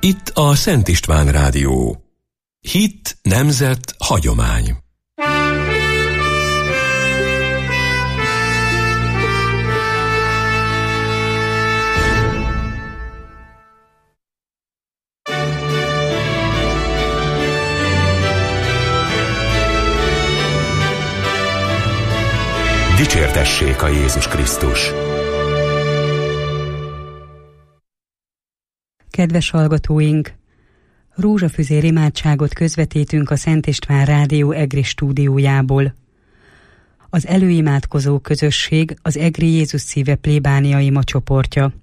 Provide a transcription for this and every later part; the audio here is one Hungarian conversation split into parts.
Itt a Szent István Rádió. Hit, nemzet, hagyomány. Dicsértessék a Jézus Krisztus! Kedves hallgatóink! Rózsafüzér imádságot közvetítünk a Szent István Rádió EGRI stúdiójából. Az előimádkozó közösség az EGRI Jézus Szíve plébániai ma csoportja.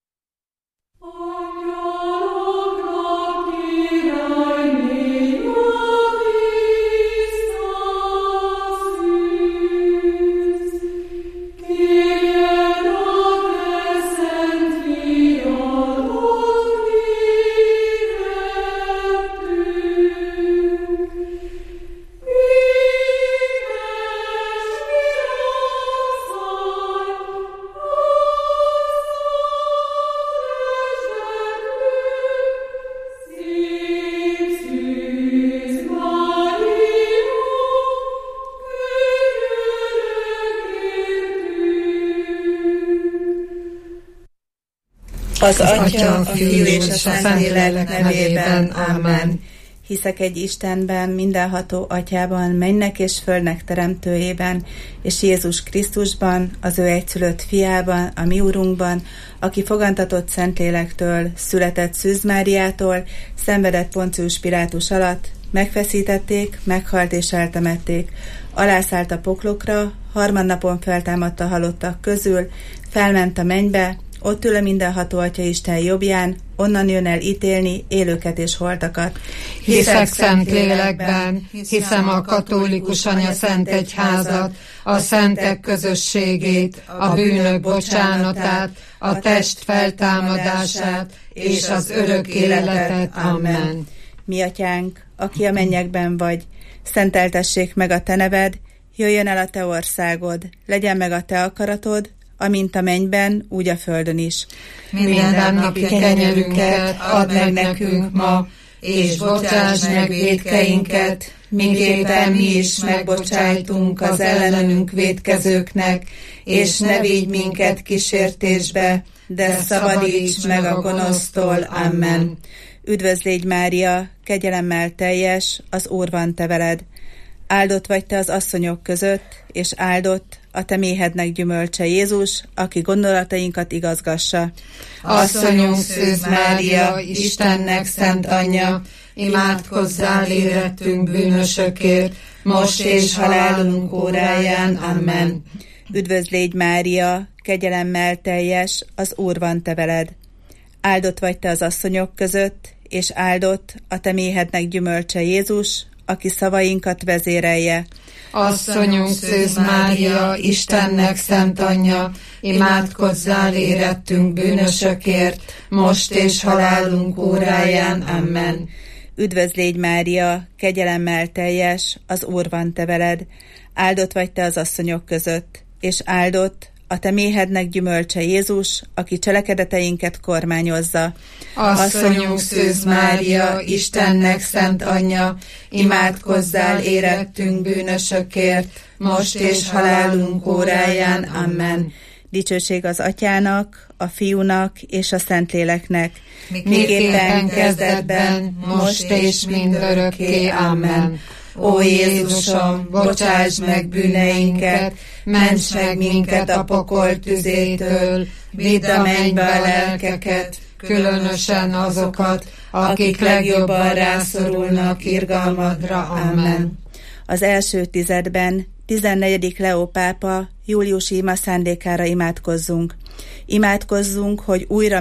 Az Atya, a Fiú és a Szentlélek nevében. Amen. Hiszek egy Istenben, mindenható Atyában, mennek és földnek teremtőjében, és Jézus Krisztusban, az ő egyszülött fiában, a mi Urunkban, aki fogantatott Szentlélektől, született Szűz Máriától, szenvedett Poncius Pilátus alatt, megfeszítették, meghalt és eltemették, alászállt a poklokra, harmadnapon feltámadt a halottak közül, felment a mennybe, ott ül a mindenható Atya Isten jobbján, onnan jön el ítélni élőket és holtakat. Hiszek Szentlélekben, hiszem a katolikus anyaszent egyházat, a szentek közösségét, a bűnök bocsánatát, a test feltámadását és az örök életet. Amen. Mi Atyánk, aki a mennyekben vagy, szenteltessék meg a te neved, jöjjön el a te országod, legyen meg a te akaratod, amint a mennyben, úgy a földön is. Mindennapi kenyerünket add meg nekünk ma, és bocsáss meg vétkeinket, miképpen mi is megbocsájtunk az ellenünk vétkezőknek, és ne vigy minket kísértésbe, de szabadíts meg a gonosztól. Amen. Üdvözl légy, Mária, kegyelemmel teljes, az Úr van te veled. Áldott vagy te az asszonyok között, és áldott a te méhednek gyümölcse Jézus, aki gondolatainkat igazgassa. Asszonyunk Szűz Mária, Istennek szent anyja, imádkozzál érettünk bűnösökért, most és halálunk óráján. Amen. Üdvözl légy, Mária, kegyelemmel teljes, az Úr van te veled. Áldott vagy te az asszonyok között, és áldott a te méhednek gyümölcse Jézus, aki szavainkat vezérelje. Asszonyunk Szűz Mária, Istennek szent anyja, imádkozzál érettünk bűnösökért, most és halálunk óráján. Amen. Üdvözl légy, Mária, kegyelemmel teljes, az Úr van te veled. Áldott vagy te az asszonyok között, és áldott a te méhednek gyümölcse Jézus, aki cselekedeteinket kormányozza. Asszonyunk Szűz Mária, Istennek szent anyja, imádkozzál érettünk bűnösökért, most és halálunk óráján. Amen. Dicsőség az Atyának, a Fiúnak és a Szentléleknek, miképpen kezdetben, most és mindörökké. Amen. Ó Jézusom, bocsáss meg bűneinket, ments meg minket a pokol tüzétől, vidd a mennybe a lelkeket, különösen azokat, akik legjobban rászorulnak irgalmadra. Amen. Az első tizedben 14. Leó pápa júliusi ima szándékára imádkozzunk. Imádkozzunk, hogy újra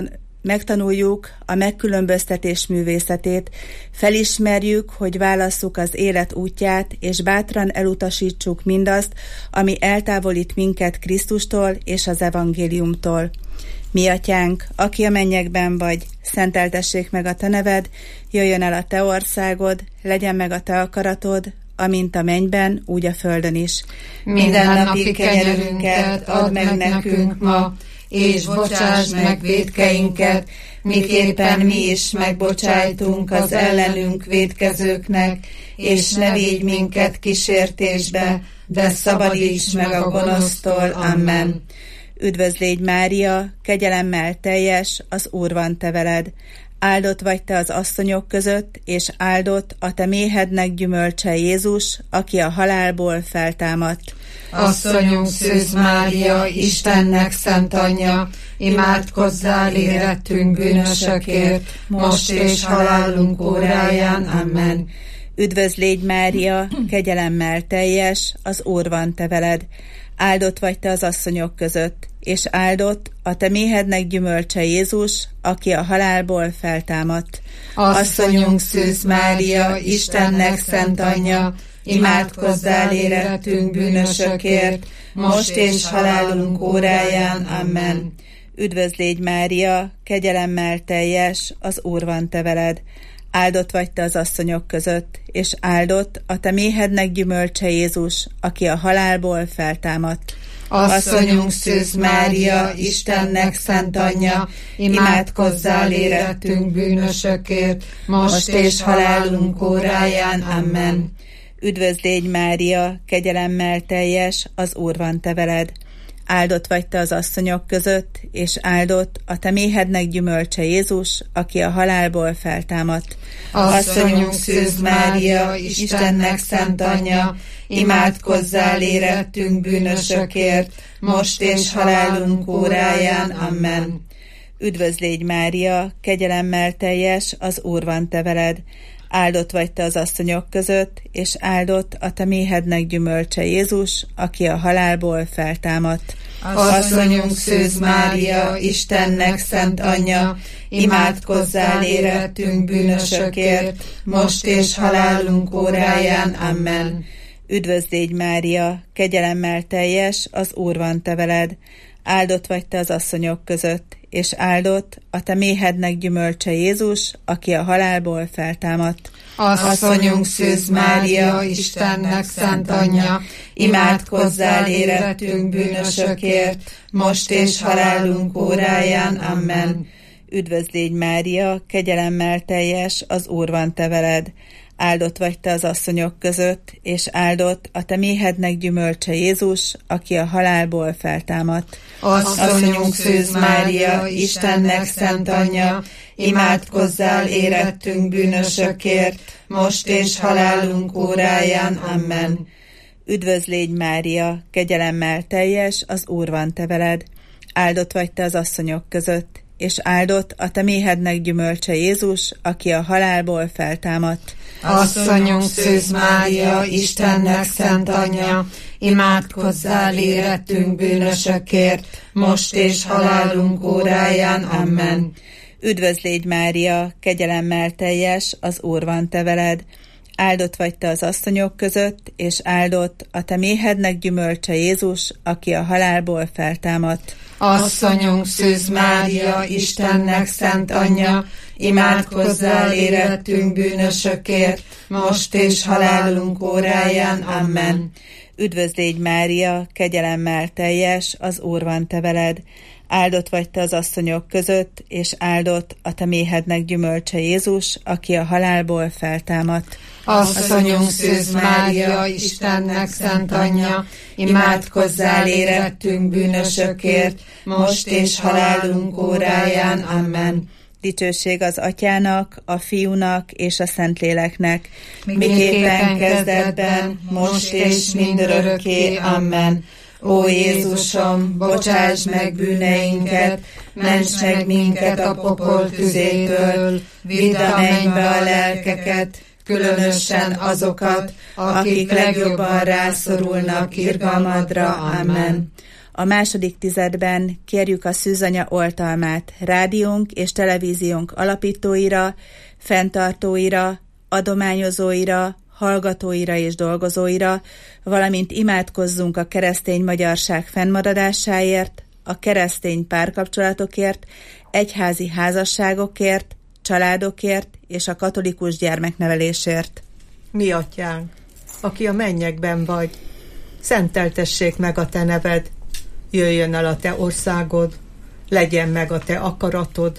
megtanuljuk a megkülönböztetés művészetét, felismerjük, hogy válasszuk az élet útját, és bátran elutasítsuk mindazt, ami eltávolít minket Krisztustól és az evangéliumtól. Mi Atyánk, aki a mennyekben vagy, szenteltessék meg a te neved, jöjjön el a te országod, legyen meg a te akaratod, amint a mennyben, úgy a földön is. Mindennapi kenyerünket add meg nekünk ma, és bocsáss meg vétkeinket, miképpen mi is megbocsájtunk az ellenünk vétkezőknek, és ne védj minket kísértésbe, de szabadíts meg a gonosztól. Amen. Üdvözl légy, Mária, kegyelemmel teljes, az Úr van te veled. Áldott vagy te az asszonyok között, és áldott a te méhednek gyümölcse Jézus, aki a halálból feltámadt. Asszonyunk Szűz Mária, Istennek szent anyja, imádkozzál érettünk bűnösökért, most és halálunk óráján. Amen. Üdvözl légy, Mária, kegyelemmel teljes, az Úr van te veled. Áldott vagy te az asszonyok között, és áldott a te méhednek gyümölcse Jézus, aki a halálból feltámadt. Asszonyunk Szűz Mária, Istennek szent anyja, imádkozzál érettünk bűnösökért, most és halálunk óráján. Amen. Üdvözl légy, Mária, kegyelemmel teljes, az Úr van te veled. Áldott vagy te az asszonyok között, és áldott a te méhednek gyümölcse Jézus, aki a halálból feltámadt. Asszonyunk Szűz Mária, Istennek szent anyja, imádkozzál érettünk bűnösökért, most és halálunk óráján. Amen. Üdvözl légy, Mária, kegyelemmel teljes, az Úr van te veled. Áldott vagy te az asszonyok között, és áldott a te méhednek gyümölcse Jézus, aki a halálból feltámadt. Asszonyunk Szűz Mária, Istennek szent anyja, imádkozzál érettünk bűnösökért, most és halálunk óráján. Amen. Üdvözl légy, Mária, kegyelemmel teljes, az Úr van te veled. Áldott vagy te az asszonyok között, és áldott a te méhednek gyümölcse Jézus, aki a halálból feltámadt. Asszonyunk Szűz Mária, Istennek szent anyja, imádkozzál érettünk bűnösökért, most és halálunk óráján. Amen. Üdvözl légy, Mária, kegyelemmel teljes, az Úr van te veled. Áldott vagy te az asszonyok között, és áldott a te méhednek gyümölcse Jézus, aki a halálból feltámadt. Asszonyunk Szűz Mária, Istennek szent anyja, imádkozzál érettünk bűnösökért, most és halálunk óráján. Amen. Üdvözl légy, Mária, kegyelemmel teljes, az Úr van te veled. Áldott vagy te az asszonyok között, és áldott a te méhednek gyümölcse Jézus, aki a halálból feltámadt. Asszonyunk Szűz Mária, Istennek szent anyja, imádkozzál érettünk bűnösökért, most és halálunk óráján. Amen. Üdvözl légy, Mária, kegyelemmel teljes, az Úr van te veled. Áldott vagy te az asszonyok között, és áldott a te méhednek gyümölcse Jézus, aki a halálból feltámadt. Asszonyunk Szűz Mária, Istennek szent anyja, imádkozzál érettünk bűnösökért, most és halálunk óráján. Amen. Üdvözl légy, Mária, kegyelemmel teljes, az Úr van te veled. Áldott vagy te az asszonyok között, és áldott a te méhednek gyümölcse Jézus, aki a halálból feltámadt. Asszonyunk Szűz Mária, Istennek szent anyja, imádkozzál érettünk bűnösökért, most és halálunk óráján. Amen. Üdvözl légy, Mária, kegyelemmel teljes, az Úr van te veled. Áldott vagy te az asszonyok között, és áldott a te méhednek gyümölcse Jézus, aki a halálból feltámadt. Asszonyunk Szűz Mária, Istennek szent anyja, imádkozzál érettünk bűnösökért, most és halálunk óráján. Amen. Dicsőség az Atyának, a Fiúnak és a Szentléleknek, miképpen kezdetben, most és mindörökké. Amen. Ó Jézusom, bocsáss meg bűneinket, ments meg minket a pokol tüzétől, vidd a mennybe a lelkeket, különösen azokat, akik legjobban rászorulnak irgalmadra. Amen. A második tizedben kérjük a Szűzanya oltalmát rádiónk és televíziónk alapítóira, fenntartóira, adományozóira, hallgatóira és dolgozóira, valamint imádkozzunk a keresztény magyarság fennmaradásáért, a keresztény párkapcsolatokért, egyházi házasságokért, családokért és a katolikus gyermeknevelésért. Mi atyánk, aki a mennyekben vagy, szenteltessék meg a te neved, jöjjön el a te országod, legyen meg a te akaratod,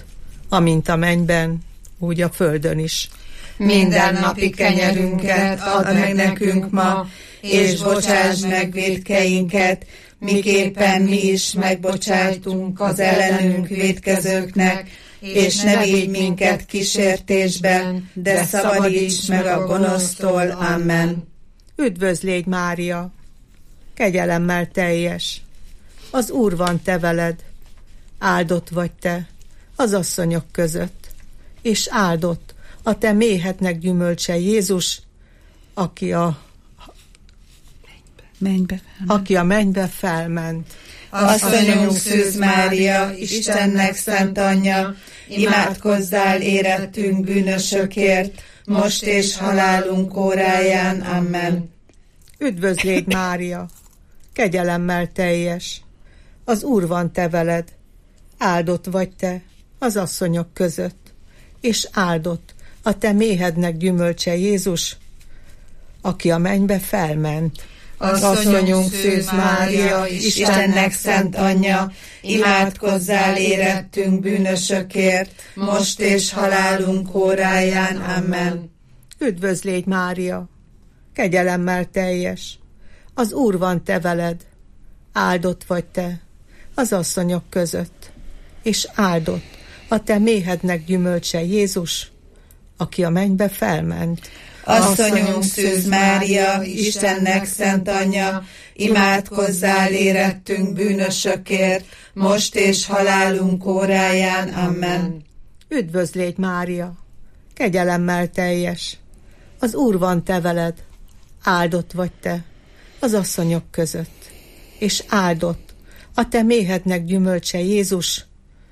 amint a mennyben, úgy a földön is. Mindennapi kenyerünket add meg nekünk ma, és bocsásd meg vétkeinket, miképpen mi is megbocsájtunk az ellenünk vétkezőknek, és ne védj minket kísértésben, de szabadíts meg a gonosztól. Amen. Üdvözlégy, Mária, kegyelemmel teljes, az Úr van te veled, áldott vagy te az asszonyok között, és áldott a te méhednek gyümölcse Jézus, aki a mennybe felment. Asszonyunk Szűz Mária, Istennek szent anyja, imádkozzál érettünk bűnösökért, most és halálunk óráján. Amen. Üdvözlégy, Mária, kegyelemmel teljes, az Úr van te veled, áldott vagy te az asszonyok között, és áldott a te méhednek gyümölcse Jézus, aki a mennybe felment. Asszonyunk Szűz Mária, Istennek szent anyja, imádkozzál érettünk bűnösökért, most és halálunk óráján. Amen. Üdvözlégy, Mária, kegyelemmel teljes, az Úr van te veled, áldott vagy te az asszonyok között, és áldott a te méhednek gyümölcse Jézus, aki a mennybe felment. Asszonyunk Szűz Mária, Istennek szent anyja, imádkozzál érettünk bűnösökért, most és halálunk óráján. Amen. Üdvözlégy, Mária, kegyelemmel teljes, az Úr van te veled, áldott vagy te az asszonyok között, és áldott a te méhednek gyümölcse Jézus,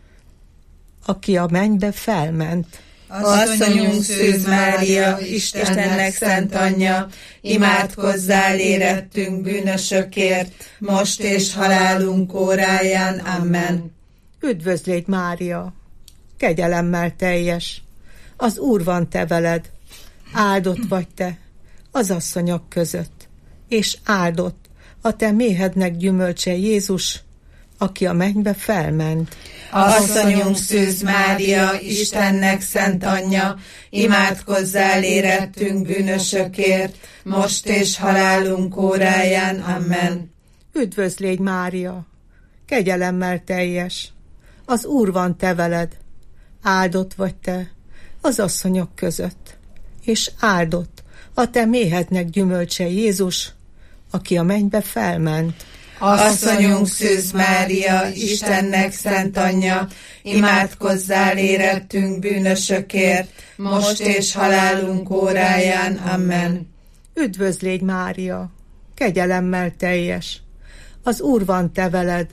aki a mennybe felment. Asszonyunk Szűz Mária, Istennek szent anyja, imádkozzál érettünk bűnösökért, most és halálunk óráján. Amen. Üdvözlégy, Mária, kegyelemmel teljes, az Úr van te veled, áldott vagy te az asszonyok között, és áldott a te méhednek gyümölcse Jézus, aki a mennybe felment. Asszonyunk Szűz Mária, Istennek szent anyja, imádkozzál érettünk bűnösökért, most és halálunk óráján. Amen. Üdvözlégy, Mária, kegyelemmel teljes, az Úr van te veled, áldott vagy te az asszonyok között, és áldott a te méhednek gyümölcse Jézus, aki a mennybe felment. Asszonyunk Szűz Mária, Istennek szent anyja, imádkozzál érettünk bűnösökért, most és halálunk óráján. Amen. Üdvözlégy, Mária, kegyelemmel teljes, az Úr van te veled,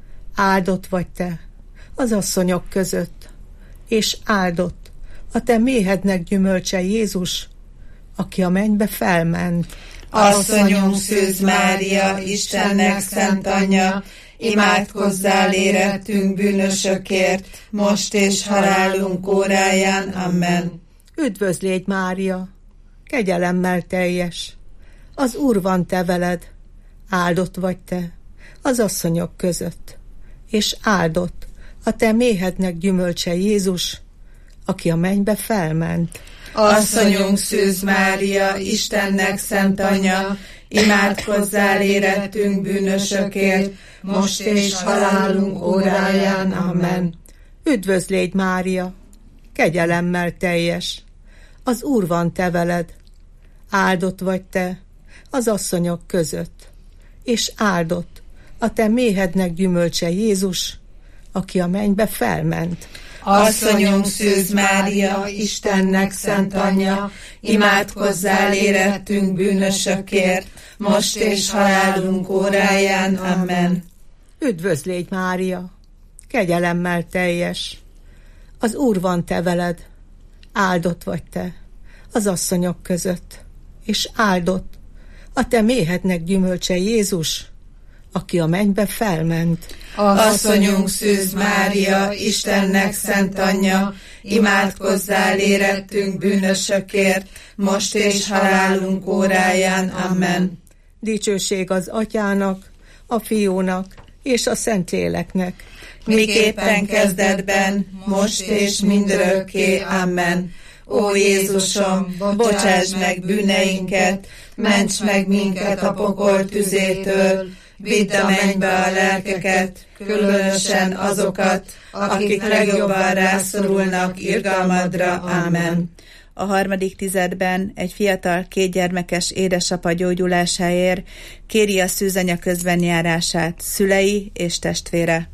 áldott vagy te az asszonyok között, és áldott a te méhednek gyümölcse Jézus, aki a mennybe felment. Asszonyunk Szűz Mária, Istennek szent anyja, imádkozzál érettünk bűnösökért, most és halálunk óráján. Amen. Üdvözlégy, Mária, kegyelemmel teljes, az Úr van te veled, áldott vagy te az asszonyok között, és áldott a te méhednek gyümölcse Jézus, aki a mennybe felment. Asszonyunk Szűz Mária, Istennek szent anyja, imádkozzál érettünk bűnösökért, most és halálunk óráján. Amen. Üdvözlégy, Mária, kegyelemmel teljes, az Úr van te veled, áldott vagy te az asszonyok között, és áldott a te méhednek gyümölcse Jézus, aki a mennybe felment. Asszonyunk Szűz Mária, Istennek szent anyja, imádkozzál érettünk bűnösökért, most és halálunk óráján. Amen. Üdvözlégy, Mária, kegyelemmel teljes, az Úr van te veled, áldott vagy te az asszonyok között, és áldott a te méhednek gyümölcse Jézus, aki a mennybe felment. Asszonyunk Szűz Mária, Istennek szent anyja, imádkozzál érettünk bűnösökért, most és halálunk óráján. Amen. Dicsőség az Atyának, a Fiúnak és a Szentléleknek. Miképpen kezdetben, most és mindörökké. Amen. Ó Jézusom, bocsáss meg bűneinket, ments meg minket a pokol tüzétől, vidd a mennybe a lelkeket, különösen azokat, akik legjobban rászorulnak irgalmadra. Amen. A harmadik tizedben egy fiatal 2 gyermekes édesapa gyógyulásáért kéri a szűzanya közbenjárását szülei és testvére.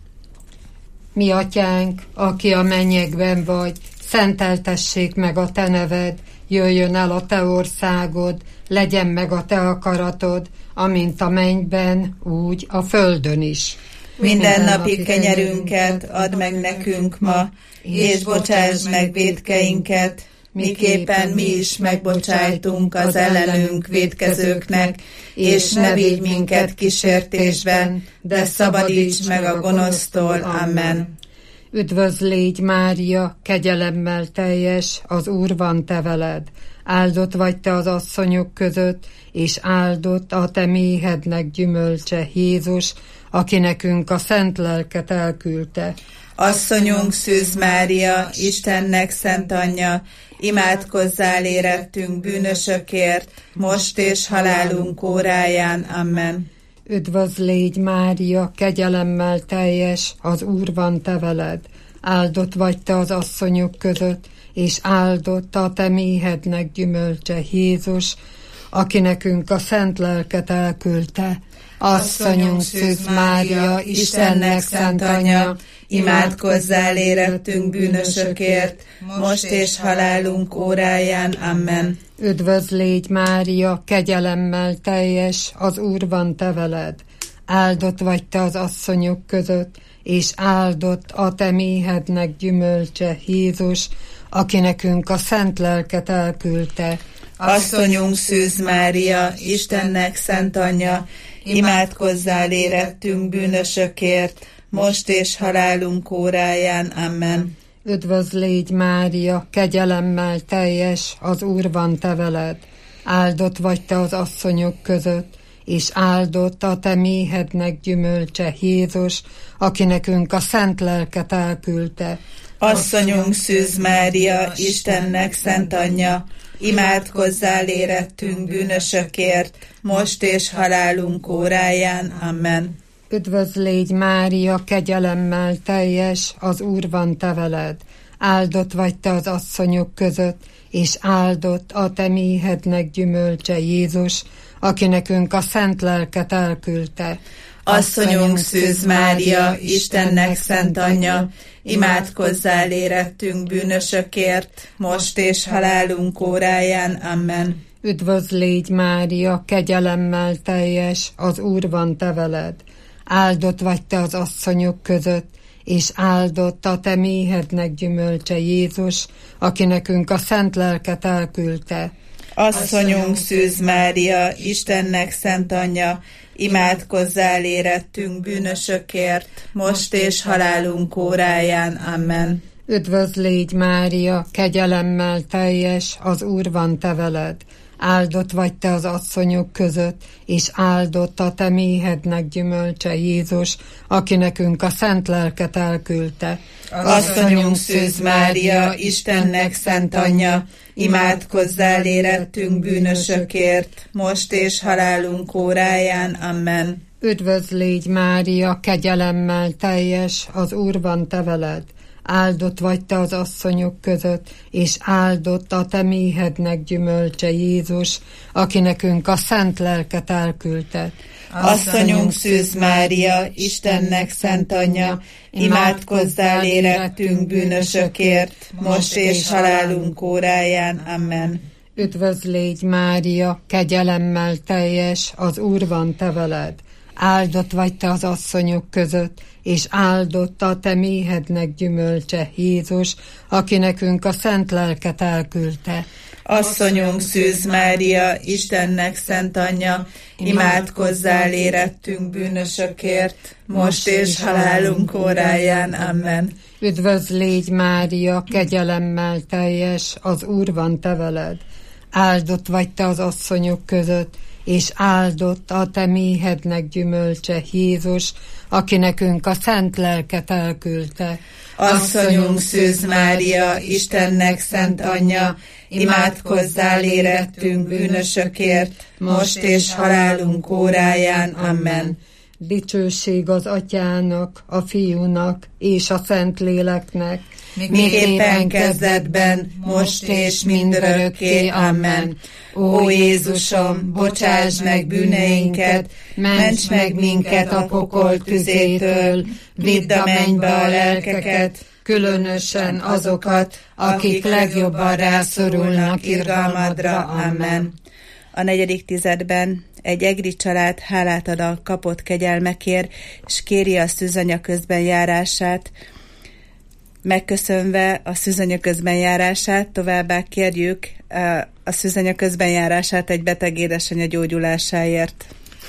Mi atyánk, aki a mennyekben vagy, szenteltessék meg a te neved, jöjjön el a te országod, legyen meg a te akaratod, amint a mennyben, úgy a földön is. Mindennapi kenyerünket add meg nekünk ma, és bocsásd meg vétkeinket, miképpen mi is megbocsájtunk az ellenünk vétkezőknek, és ne vigy minket kísértésben, de szabadíts meg a gonosztól. Amen. Üdvözlégy Mária, kegyelemmel teljes, az Úr van te veled. Áldott vagy te az asszonyok között, és áldott a te méhednek gyümölcse, Jézus, aki nekünk a szent lelket elküldte. Asszonyunk Szűz Mária, Istennek szent anyja, imádkozzál érettünk bűnösökért, most és halálunk óráján. Amen. Üdvözlégy Mária, kegyelemmel teljes, az Úr van te veled. Áldott vagy te az asszonyok között, és áldott a te méhednek gyümölcse, Jézus, aki nekünk a szent lelket elküldte. Asszonyunk Szűz Mária, Istennek szent anyja, imádkozzál érettünk bűnösökért, most és halálunk óráján. Amen. Üdvözlégy Mária, kegyelemmel teljes, az Úr van te veled. Áldott vagy te az asszonyok között, és áldott a te méhednek gyümölcse, Jézus, aki nekünk a szent lelket elküldte. Asszonyunk Szűz Mária, Istennek szent anyja, imádkozzál érettünk bűnösökért, most és halálunk óráján. Amen. Üdvözlégy Mária, kegyelemmel teljes, az Úr van te veled. Áldott vagy te az asszonyok között, és áldott a te méhednek gyümölcse, Jézus, aki nekünk a szent lelket elküldte. Asszonyunk Szűz Mária, Istennek szent anyja, imádkozzál érettünk bűnösökért, most és halálunk óráján. Amen. Üdvözlégy Mária, kegyelemmel teljes, az Úr van te veled. Áldott vagy te az asszonyok között, és áldott a te méhednek gyümölcse, Jézus, aki nekünk a szent lelket elküldte. Asszonyunk Szűz Mária, Istennek szent anyja, imádkozzál érettünk bűnösökért, most és halálunk óráján. Amen. Üdvözlégy Mária, kegyelemmel teljes, az Úr van te veled. Áldott vagy te az asszonyok között, és áldott a te méhednek gyümölcse, Jézus, aki nekünk a szent lelket elküldte. Asszonyunk Szűz Mária, Istennek szent anyja, imádkozzál érettünk bűnösökért, most és halálunk óráján. Amen. Üdvözlégy Mária, kegyelemmel teljes, az Úr van te veled. Áldott vagy te az asszonyok között, és áldott a te méhednek gyümölcse, Jézus, aki nekünk a szent lelket elküldte. Asszonyunk Szűz Mária, Istennek szent anyja, imádkozzál érettünk bűnösökért, most és halálunk óráján. Amen. Üdvözlégy Mária, kegyelemmel teljes, az Úr van te veled. Áldott vagy te az asszonyok között, és áldott a te méhednek gyümölcse, Jézus, aki nekünk a szent lelket elküldte. Asszonyunk Szűz Mária, Istennek szent anyja, imádkozzál érettünk bűnösökért, most és halálunk óráján. Amen. Üdvözlégy Mária, kegyelemmel teljes, az Úr van te veled. Áldott vagy te az asszonyok között, és áldott a te méhednek gyümölcse, Jézus, aki nekünk a szent lelket elküldte. Asszonyunk Szűz Mária, Istennek szent anyja, imádkozzál érettünk bűnösökért, most és halálunk óráján. Amen. Üdvözlégy Mária, kegyelemmel teljes, az Úr van te veled. Áldott vagy te az asszonyok között, és áldott a te méhednek gyümölcse, Jézus, aki nekünk a szent lelket elküldte. Asszonyunk Szűz Mária, Istennek szent anyja, imádkozzál érettünk bűnösökért, most és halálunk óráján. Amen. Dicsőség az Atyának, a Fiúnak és a Szentléleknek, miképpen kezdetben, most és mindörökké. Amen. Ó Jézusom, bocsáss meg bűneinket, ments meg minket a pokol tüzétől, vidd a mennybe a lelkeket, különösen azokat, akik legjobban rászorulnak irgalmadra. Amen. A 4. tizedben egy egri család hálát ad a kapott kegyelmekért, és kéri a szűzanya közben járását. Megköszönve a szűzanya közben járását, továbbá kérjük a szűzanya közben járását egy beteg édesanyja gyógyulásáért.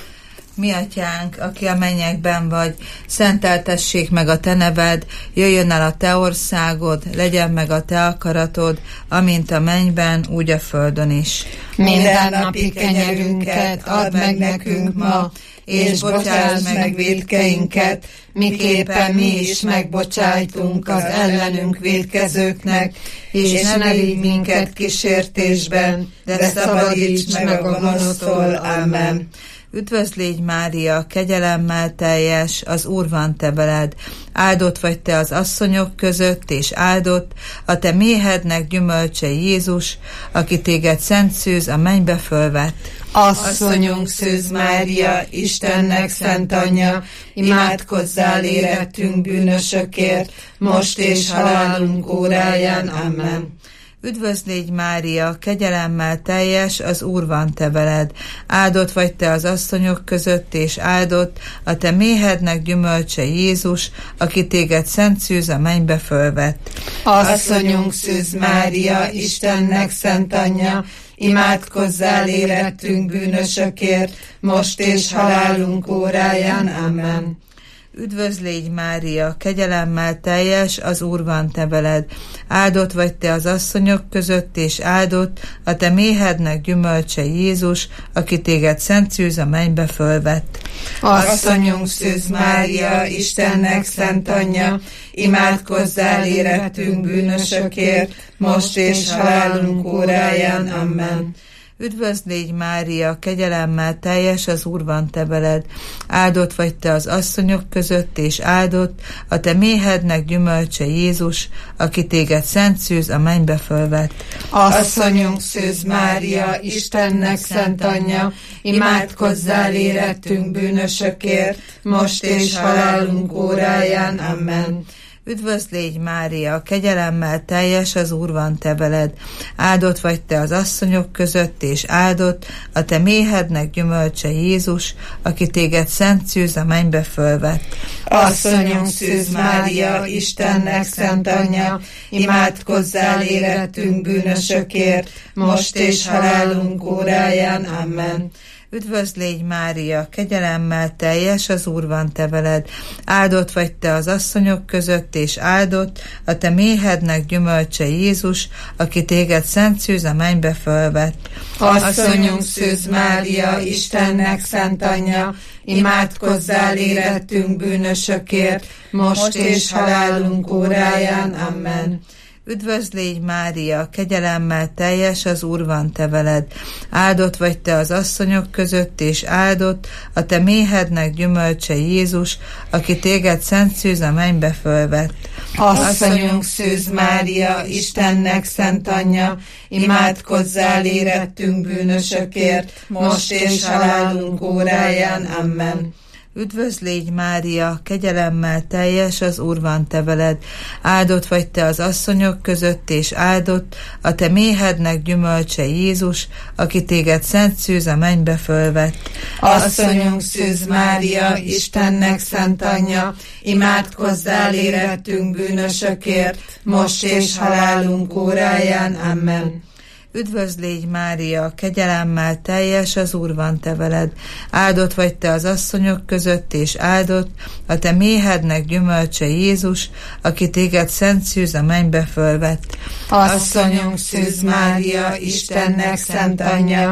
Mi atyánk, aki a mennyekben vagy, szenteltessék meg a te neved, jöjjön el a te országod, legyen meg a te akaratod, amint a mennyben, úgy a földön is. Mindennapi kenyerünket add meg nekünk ma, és bocsáss meg vétkeinket, miképpen mi is megbocsájtunk az ellenünk vétkezőknek, és ne vigy minket kísértésben, de szabadíts meg a gonosztól. Amen. Üdvözlégy Mária, kegyelemmel teljes, az Úr van te veled. Áldott vagy te az asszonyok között, és áldott a te méhednek gyümölcse Jézus, aki téged szent szűz a mennybe fölvett. Asszonyunk Szűz Mária, Istennek szent anyja, imádkozzál érettünk bűnösökért, most és halálunk óráján. Amen. Üdvözlégy Mária, kegyelemmel teljes, az Úr van te veled. Áldott vagy te az asszonyok között, és áldott a te méhednek gyümölcse Jézus, aki téged szent szűz a mennybe fölvett. Asszonyunk Szűz Mária, Istennek szent anyja, imádkozzál érettünk bűnösökért, most és halálunk óráján. Amen. Üdvözlégy Mária, kegyelemmel teljes, az Úr van te veled. Áldott vagy te az asszonyok között, és áldott a te méhednek gyümölcse Jézus, aki téged szent szűz a mennybe fölvett. Asszonyunk Szűz Mária, Istennek szent anyja, imádkozzál érettünk bűnösökért, most és halálunk óráján. Amen. Üdvözlégy Mária, kegyelemmel teljes, az Úr van te veled. Áldott vagy te az asszonyok között, és áldott a te méhednek gyümölcse Jézus, aki téged szent szűz a mennybe fölvett. Asszonyunk Szűz Mária, Istennek szent anyja, imádkozzál érettünk bűnösökért, most és halálunk óráján. Amen. Üdvözlégy Mária, kegyelemmel teljes, az Úr van te veled. Áldott vagy te az asszonyok között, és áldott a te méhednek gyümölcse Jézus, aki téged szent szűz a mennybe fölvett. Asszonyunk Szűz Mária, Istennek szent anyja, imádkozzál érettünk bűnösökért, most és halálunk óráján. Amen. Üdvözlégy Mária, kegyelemmel teljes, az Úr van te veled. Áldott vagy te az asszonyok között, és áldott a te méhednek gyümölcse Jézus, aki téged szent szűz a mennybe fölvett. Asszonyunk Szűz Mária, Istennek szent anyja, imádkozzál érettünk bűnösökért, most és halálunk óráján. Amen. Üdvözlégy Mária, kegyelemmel teljes, az Úr van te veled. Áldott vagy te az asszonyok között, és áldott a te méhednek gyümölcse Jézus, aki téged szent szűz a mennybe fölvett. Asszonyunk Szűz Mária, Istennek szent anyja, imádkozzál érettünk bűnösökért, most és halálunk óráján. Amen. Üdvözlégy Mária, kegyelemmel teljes, az Úr van te veled. Áldott vagy te az asszonyok között, és áldott a te méhednek gyümölcse Jézus, aki téged szent szűz a mennybe fölvett. Asszonyunk Szűz Mária, Istennek szent anyja, imádkozzál érettünk bűnösökért, most és halálunk óráján. Amen. Üdvözlégy Mária, kegyelemmel teljes, az Úr van te veled. Áldott vagy te az asszonyok között, és áldott a te méhednek gyümölcse Jézus, aki téged szent szűz a mennybe fölvett. Asszonyunk Szűz Mária, Istennek szent anyja,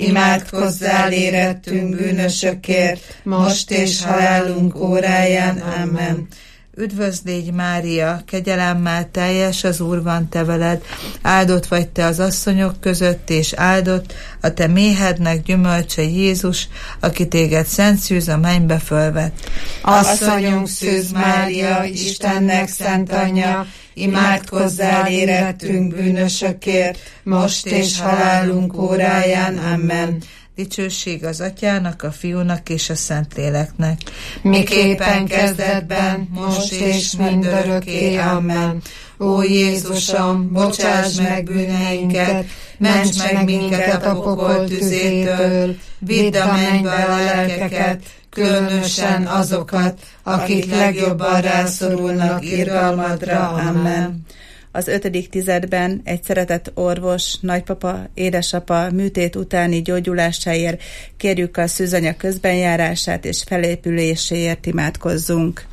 imádkozzál érettünk bűnösökért, most és halálunk óráján. Amen. Üdvözlégy Mária, kegyelemmel teljes, az Úr van te veled, áldott vagy te az asszonyok között, és áldott a te méhednek gyümölcse Jézus, aki téged szent szűz a mennybe fölvett. Asszonyunk Szűz Mária, Istennek szent anyja, imádkozzál érettünk bűnösökért, most és halálunk óráján. Amen. Dicsőség az Atyának, a Fiúnak és a Szentléleknek. Miképpen kezdetben, most és mindörökké. Amen. Ó Jézusom, bocsáss meg bűneinket, ments meg minket a pokol tüzétől, vidd a mennybe a lelkeket, különösen azokat, akik legjobban rászorulnak irgalmadra. Amen. Az 5. tizedben egy szeretett orvos, nagypapa, édesapa műtét utáni gyógyulásáért kérjük a szűzanya közbenjárását és felépüléséért imádkozzunk.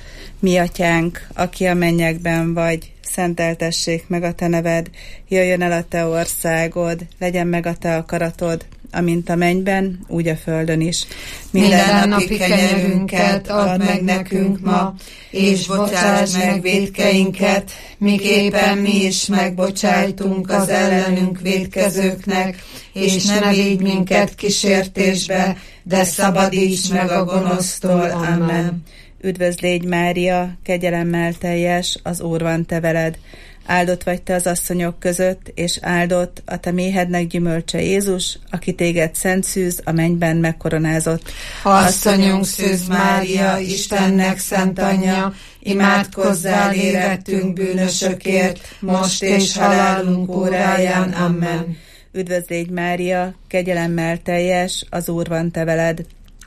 Mi atyánk, aki a mennyekben vagy, szenteltessék meg a te neved, jöjjön el a te országod, legyen meg a te akaratod, amint a mennyben, úgy a földön is. Minden napi kenyerünket add meg nekünk ma, és bocsáss meg vétkeinket, miképpen mi is megbocsájtunk az ellenünk vétkezőknek, és ne védj minket kísértésbe, de szabadíts meg a gonosztól. Amen. Üdvözlégy Mária, kegyelemmel teljes, az Úr van te veled. Áldott vagy te az asszonyok között, és áldott a te méhednek gyümölcse Jézus, aki téged szent szűz a mennyben megkoronázott. Asszonyunk Szűz Mária, Istennek szent anyja, imádkozzál érettünk bűnösökért, most és halálunk óráján. Amen. Üdvözlégy Mária, kegyelemmel teljes, az Úr van te veled.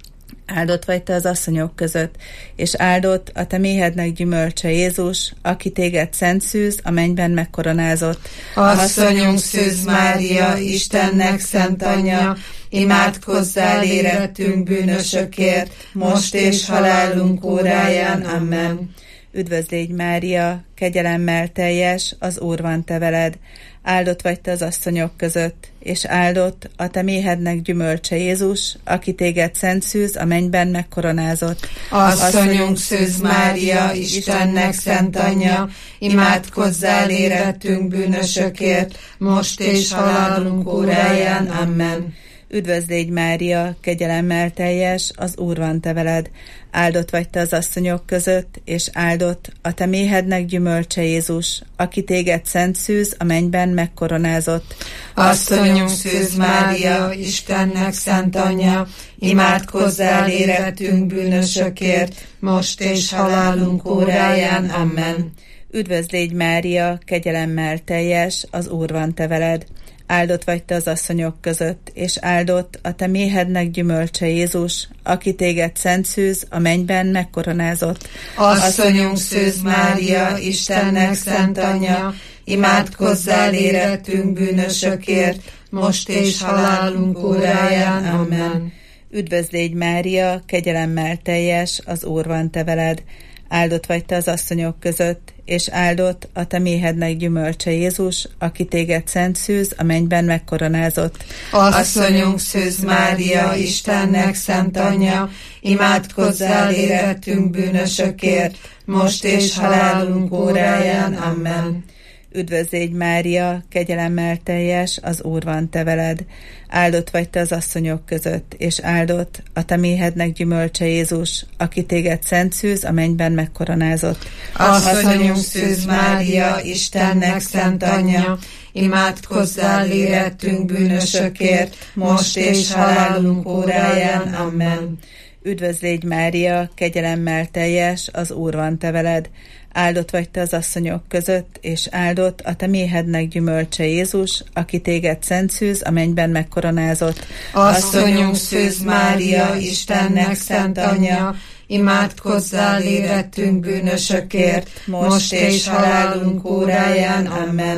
Áldott vagy te az asszonyok között, és áldott a te méhednek gyümölcse Jézus, aki téged szent szűz a mennyben megkoronázott. Asszonyunk Szűz Mária, Istennek szent anyja, imádkozzál érettünk bűnösökért, most és halálunk óráján. Amen. Üdvözlégy Mária, kegyelemmel teljes, az Úr van te veled. Áldott vagy te az asszonyok között, és áldott a te méhednek gyümölcse Jézus, aki téged szent szűz a mennyben megkoronázott. Asszonyunk Szűz Mária, Istennek szent anyja, imádkozzál érettünk bűnösökért, most és halálunk óráján. Amen. Üdvözlégy Mária, kegyelemmel teljes, az Úr van te veled. Áldott vagy te az asszonyok között, és áldott a te méhednek gyümölcse Jézus, aki téged szent szűz a mennyben megkoronázott. Asszonyunk Szűz Mária, Istennek szent anyja, imádkozzál érettünk bűnösökért, most és halálunk óráján. Amen. Üdvözlégy Mária, kegyelemmel teljes, az Úr van te veled. Áldott vagy te az asszonyok között, és áldott a te méhednek gyümölcse Jézus, aki téged szent szűz a mennyben megkoronázott. Asszonyunk Szűz Mária, Istennek szent anyja, imádkozzál érettünk bűnösökért, most és halálunk óráján. Amen. Üdvözlégy Mária, kegyelemmel teljes, az Úr van te veled. Áldott vagy te az asszonyok között, és áldott a te méhednek gyümölcse Jézus, aki téged szent szűz a mennyben megkoronázott. Asszonyunk Szűz Mária, Istennek szent anyja, imádkozzál érettünk bűnösökért, most és halálunk óráján. Amen. Üdvözlégy Mária, kegyelemmel teljes, az Úr van te veled. Áldott vagy te az asszonyok között, és áldott a te méhednek gyümölcse Jézus, aki téged szent szűz a mennyben megkoronázott. Asszonyunk Szűz Mária, Istennek szent anyja, imádkozzál érettünk bűnösökért, most és halálunk óráján. Amen. Üdvözlégy Mária, kegyelemmel teljes, az Úr van te veled. Áldott vagy te az asszonyok között, és áldott a te méhednek gyümölcse Jézus, aki téged szent szűz a mennyben megkoronázott. Asszonyunk Szűz Mária, Istennek szent anyja, imádkozzál érettünk bűnösökért, most és halálunk óráján. Amen.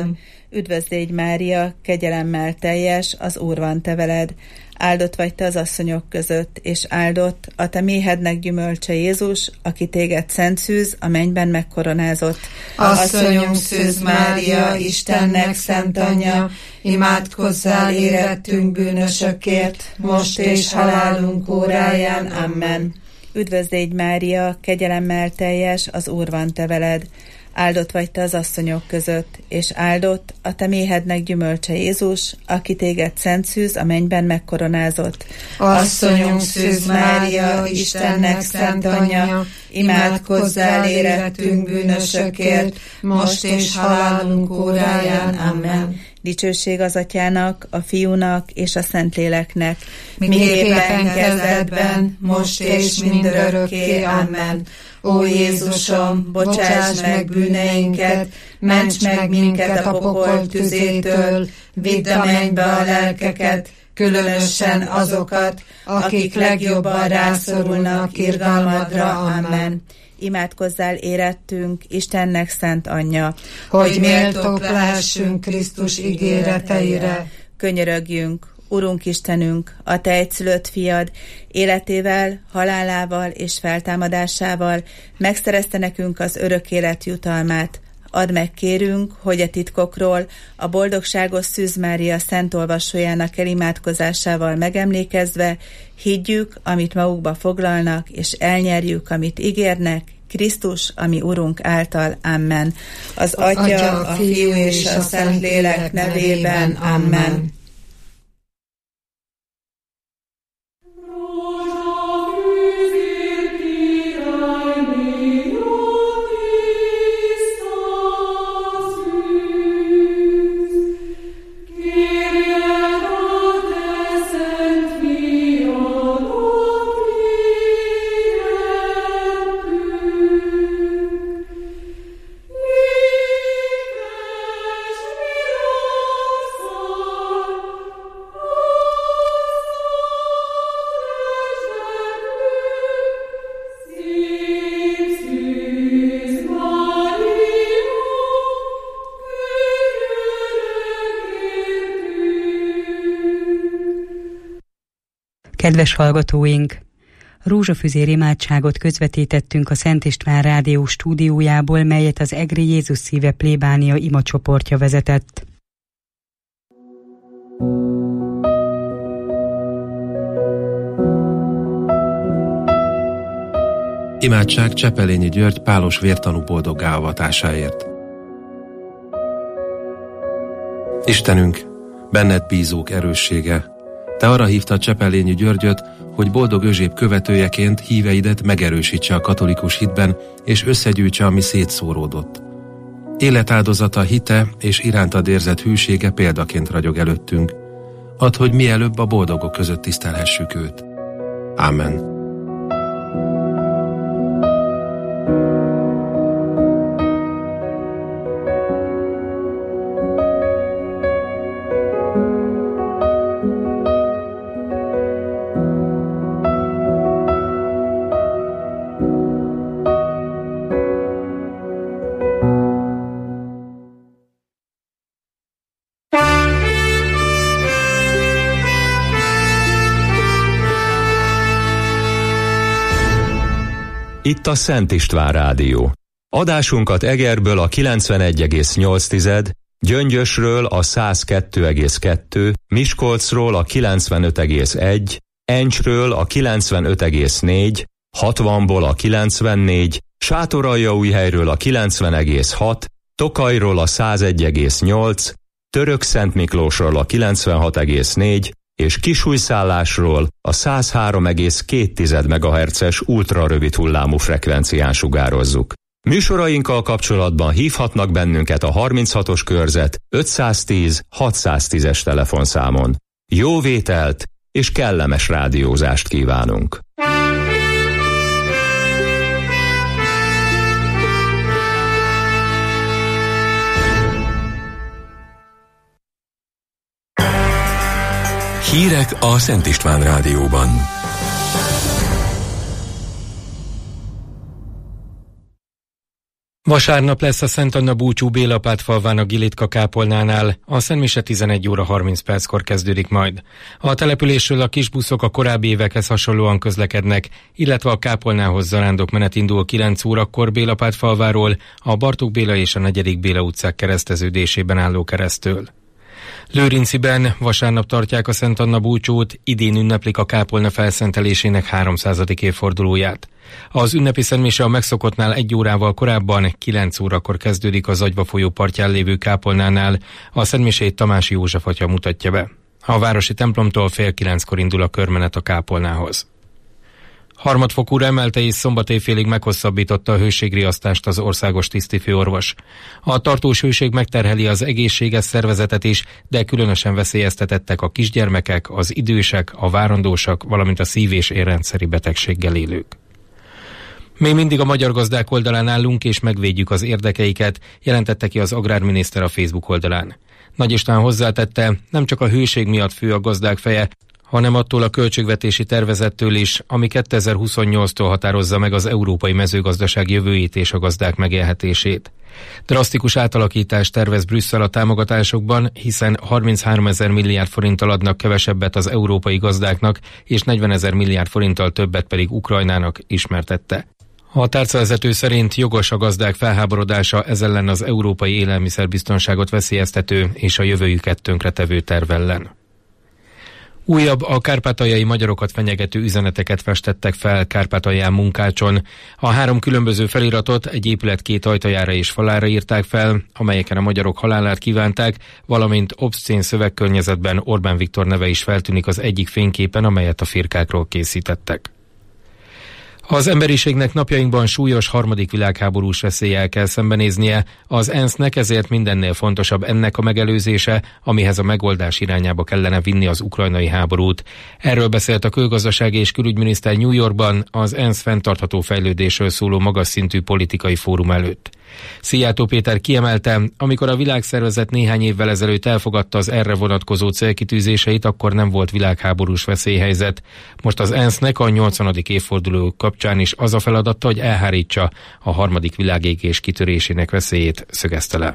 Üdvözlégy Mária, kegyelemmel teljes, az Úr van te veled. Áldott vagy te az asszonyok között, és áldott a te méhednek gyümölcse Jézus, aki téged szent szűz, a mennyben megkoronázott. Asszonyunk Szűz Mária, Istennek szent anyja, imádkozzál érettünk bűnösökért, most és halálunk óráján. Amen. Üdvözlégy Mária, kegyelemmel teljes, az Úr van te veled. Áldott vagy te az asszonyok között, és áldott a te méhednek gyümölcse Jézus, aki téged szent szűz, a mennyben megkoronázott. Asszonyunk Szűz Mária, Istennek szent anyja, imádkozzál érettünk bűnösökért, most és halálunk óráján. Amen. Dicsőség az Atyának, a Fiúnak és a Szentléleknek, miképpen kezdetben, most és mindörökké. Amen. Ó Jézusom, bocsáss meg bűneinket, ments meg minket a pokol tüzétől, vidd a mennybe a lelkeket, különösen azokat, akik legjobban rászorulnak irgalmadra. Amen. Imádkozzál érettünk, Istennek szent anyja, hogy méltók lehessünk Krisztus ígéreteire. Könyörögjünk, Urunk Istenünk, a te egyszülött fiad életével, halálával és feltámadásával megszerezte nekünk az örök élet jutalmát. Add meg, kérünk, hogy a titkokról a boldogságos Szűz Mária szent olvasójának elimádkozásával megemlékezve higgyük, amit magukba foglalnak, és elnyerjük, amit ígérnek, Krisztus, ami Urunk által. Amen. Az Atya, a Fiú és a Szentlélek nevében. Amen. Kedves hallgatóink! Rózsafüzér imádságot közvetítettünk a Szent István Rádió stúdiójából, melyet az Egri Jézus Szíve plébánia imacsoportja vezetett. Imádság Csepelényi György pálos vértanú boldoggá avatásáért. Istenünk, benned bízók erőssége, te arra hívtad Csepelényi Györgyöt, hogy boldog Özséb követőjeként híveidet megerősítse a katolikus hitben, és összegyűjtse, ami szétszóródott. Életáldozata, hite és irántad érzett hűsége példaként ragyog előttünk. Add, hogy mielőbb a boldogok között tisztelhessük őt. Amen. Itt a Szent István Rádió. Adásunkat Egerből a 91,8, Gyöngyösről a 102,2, Miskolcról a 95,1, Encsről a 95,4, 60-ból a 94, Sátoraljaújhelyről a 90,6, Tokajról a 101,8, Törökszentmiklósról a 96,4, és Kisújszállásról a 103,2 MHz-es ultrarövid hullámú frekvencián sugározzuk. Műsorainkkal kapcsolatban hívhatnak bennünket a 36-os körzet 510 610-es telefonszámon. Jó vételt és kellemes rádiózást kívánunk! Hírek a Szent István Rádióban. Vasárnap lesz a Szent Anna búcsú Bélapát-falván a Gilitka kápolnánál. A szentmise 11 óra 30 perckor kezdődik majd. A településről a kisbuszok a korábbi évekhez hasonlóan közlekednek, illetve a kápolnához zarándokmenet indul 9 órakor Bélapát-falváról, a Bartók Béla és a 4. Béla utcák kereszteződésében álló keresztől. Lőrinciben vasárnap tartják a Szent Anna búcsút, idén ünneplik a kápolna felszentelésének 300. évfordulóját. Az ünnepi szentmise a megszokottnál 1 órával korábban 9 órakor kezdődik a Zagyva folyó partján lévő kápolnánál, a szentmisét Tamási József atya mutatja be. A városi templomtól 8:30-kor indul a körmenet a kápolnához. Harmadfokúra emelte és szombat éjfélig meghosszabbította a hőségriasztást az országos tisztifőorvos. A tartós hőség megterheli az egészséges szervezetet is, de különösen veszélyeztetettek a kisgyermekek, az idősek, a várandósak, valamint a szív- és érrendszeri betegséggel élők. Még mindig a magyar gazdák oldalán állunk és megvédjük az érdekeiket, jelentette ki az agrárminiszter a Facebook oldalán. Nagy István hozzátette, nem csak a hőség miatt fő a gazdák feje, hanem attól a költségvetési tervezettől is, ami 2028-tól határozza meg az európai mezőgazdaság jövőjét és a gazdák megélhetését. Drasztikus átalakítást tervez Brüsszel a támogatásokban, hiszen 33 000 milliárd forinttal adnak kevesebbet az európai gazdáknak, és 40 000 milliárd forinttal többet pedig Ukrajnának, ismertette. A tárcavezető szerint jogos a gazdák felháborodása ez ellen az európai élelmiszerbiztonságot veszélyeztető és a jövőjüket tönkretevő terv ellen. Újabb, a kárpátaljai magyarokat fenyegető üzeneteket festettek fel Kárpátalján Munkácson. A 3 különböző feliratot egy épület 2 ajtajára és falára írták fel, amelyeken a magyarok halálát kívánták, valamint obszcén szövegkörnyezetben Orbán Viktor neve is feltűnik az egyik fényképen, amelyet a firkákról készítettek. Az emberiségnek napjainkban súlyos 3. világháborús veszéllyel kell szembenéznie, az ENSZ-nek ezért mindennél fontosabb ennek a megelőzése, amihez a megoldás irányába kellene vinni az ukrajnai háborút. Erről beszélt a külgazdasági és külügyminiszter New Yorkban az ENSZ fenntartható fejlődésről szóló magas szintű politikai fórum előtt. Szijjártó Péter kiemelte, amikor a világszervezet néhány évvel ezelőtt elfogadta az erre vonatkozó célkitűzéseit, akkor nem volt világháborús veszélyhelyzet. Most az ENSZ-nek a 80. évforduló kapcsán is az a feladata, hogy elhárítsa a 3. világégés kitörésének veszélyét, szögezte le.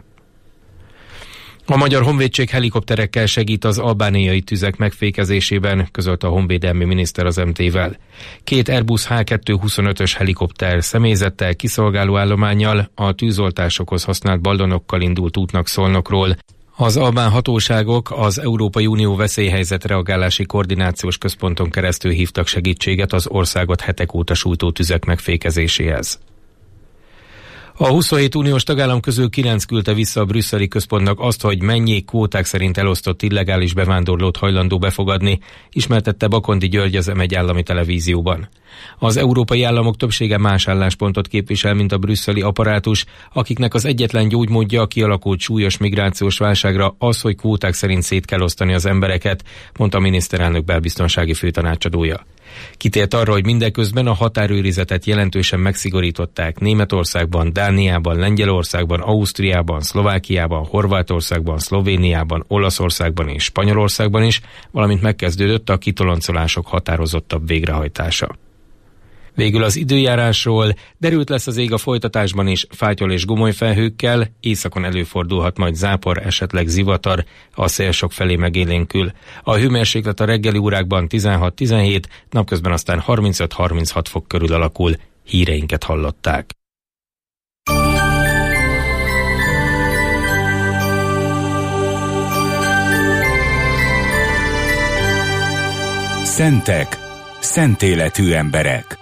A Magyar Honvédség helikopterekkel segít az albániai tüzek megfékezésében, közölte a honvédelmi miniszter az MT-vel. 2 Airbus H225-ös helikopter személyzettel, kiszolgáló állománnyal a tűzoltásokhoz használt ballonokkal indult útnak Szolnokról. Az albán hatóságok az Európai Unió veszélyhelyzet reagálási koordinációs központon keresztül hívtak segítséget az országot hetek óta sújtó tüzek megfékezéséhez. A 27 uniós tagállam közül 9 küldte vissza a brüsszeli központnak azt, hogy mennyi kvóták szerint elosztott illegális bevándorlót hajlandó befogadni, ismertette Bakonti György az M1 állami televízióban. Az európai államok többsége más álláspontot képvisel, mint a brüsszeli apparátus, akiknek az egyetlen gyógymódja a kialakult súlyos migrációs válságra az, hogy kvóták szerint szét kell osztani az embereket, mondta a miniszterelnök belbiztonsági főtanácsadója. Kitért arra, hogy mindeközben a határőrizetet jelentősen megszigorították Németországban, Dániában, Lengyelországban, Ausztriában, Szlovákiában, Horvátországban, Szlovéniában, Olaszországban és Spanyolországban is, valamint megkezdődött a kitoloncolások határozottabb végrehajtása. Végül az időjárásról: derült lesz az ég a folytatásban is, fátyol és gomoly felhőkkel, északon előfordulhat majd zápor, esetleg zivatar, a szél sok felé megélénkül. A hőmérséklet a reggeli órákban 16-17, napközben aztán 35-36 fok körül alakul. Híreinket hallották. Szentek, szent életű emberek.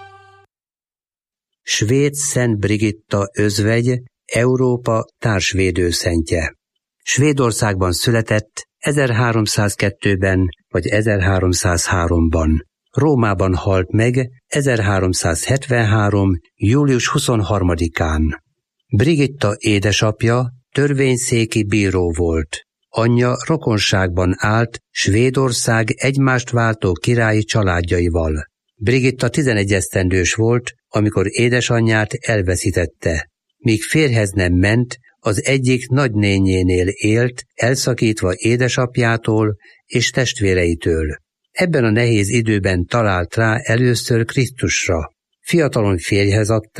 Svéd Szent Brigitta özvegy, Európa társvédőszentje. Svédországban született 1302-ben vagy 1303-ban. Rómában halt meg 1373. július 23-án. Brigitta édesapja törvényszéki bíró volt. Anyja rokonságban állt Svédország egymást váltó királyi családjaival. Brigitta 11 esztendős volt, amikor édesanyját elveszítette. Míg férjhez nem ment, az egyik nagynényénél élt, elszakítva édesapjától és testvéreitől. Ebben a nehéz időben talált rá először Krisztusra. Fiatalon férjhez adták,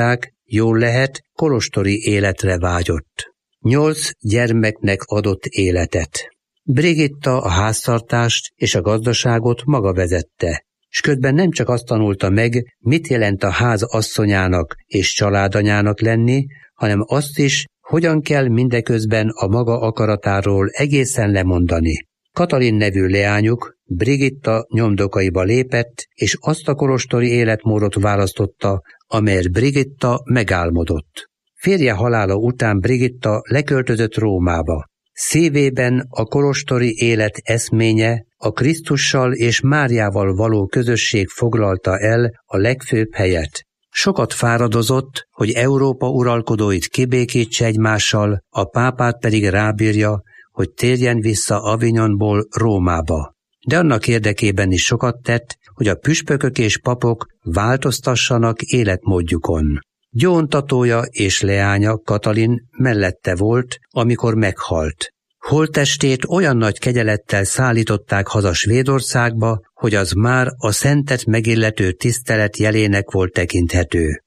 jól lehet, kolostori életre vágyott. 8 gyermeknek adott életet. Brigitta a háztartást és a gazdaságot maga vezette, s közben nem csak azt tanulta meg, mit jelent a ház asszonyának és családanyának lenni, hanem azt is, hogyan kell mindeközben a maga akaratáról egészen lemondani. Katalin nevű leányuk Brigitta nyomdokaiba lépett, és azt a kolostori életmódot választotta, amelyet Brigitta megálmodott. Férje halála után Brigitta leköltözött Rómába. Szívében a kolostori élet eszménye, a Krisztussal és Máriával való közösség foglalta el a legfőbb helyet. Sokat fáradozott, hogy Európa uralkodóit kibékítse egymással, a pápát pedig rábírja, hogy térjen vissza Avignonból Rómába. De annak érdekében is sokat tett, hogy a püspökök és papok változtassanak életmódjukon. Gyóntatója és leánya Katalin mellette volt, amikor meghalt. Holttestét olyan nagy kegyelettel szállították haza Svédországba, hogy az már a szentet megillető tisztelet jelének volt tekinthető.